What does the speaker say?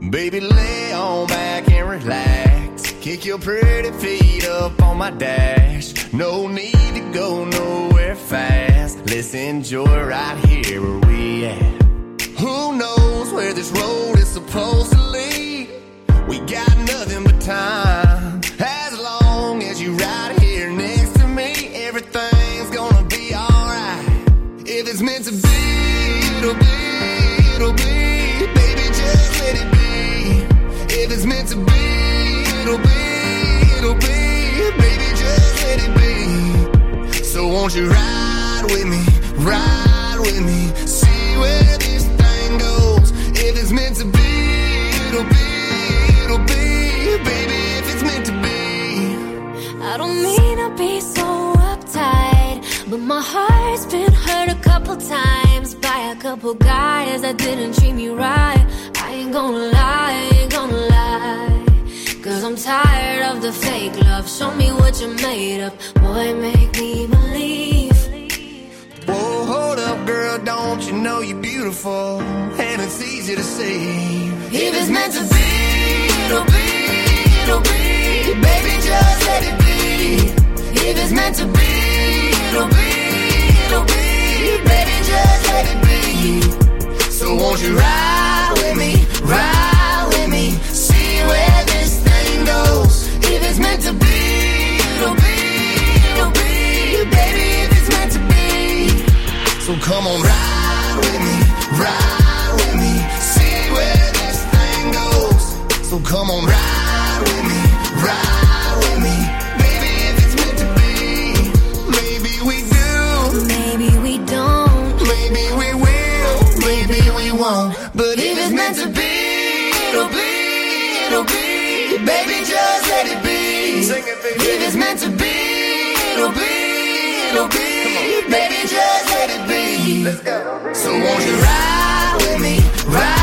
Baby, lay on back and relax. Kick your pretty feet up on my dash. No need to go nowhere fast. Let's enjoy right here where we at. Who knows where this road is supposed to lead? We got nothing but time. As long as you right here next to me, everything's gonna be alright. If it's meant to be, it'll be, it'll be. Baby, just let it be. If it's meant to be, it'll be, it'll be. Baby, just let it be. So won't you ride with me, ride with me, see where this thing goes. If it's meant to be, it'll be, it'll be. Baby, if it's meant to be. I don't mean to be so uptight, but my heart's been hurt a couple times by a couple guys that didn't treat me right. I ain't gonna lie, I ain't gonna lie, 'cause I'm tired of the fake love. Show me what you're made of, boy, make me believe. Whoa, hold up, girl, don't you know you're beautiful? And it's easy to see. If it's meant to be, it'll be, it'll be. Baby, just let it be. If it's meant to be, it'll be, it'll be. Baby, just let it be. So won't you ride with me, ride with me, see where this thing goes. If it's meant to be, it'll be, it'll be. Baby, if it's meant to be. So come on, ride with me, ride with me, see where this thing goes. So come on, ride with me, ride with me. Baby, if it's meant to be. Maybe we do, maybe we don't, maybe we will, maybe we won't. But if it's meant to be, it'll be, it'll be. Baby, just let it be. Sing it, baby. If it's meant to be, it'll be, it'll be. Baby, just let it be. Let's go. So won't you ride with me, ride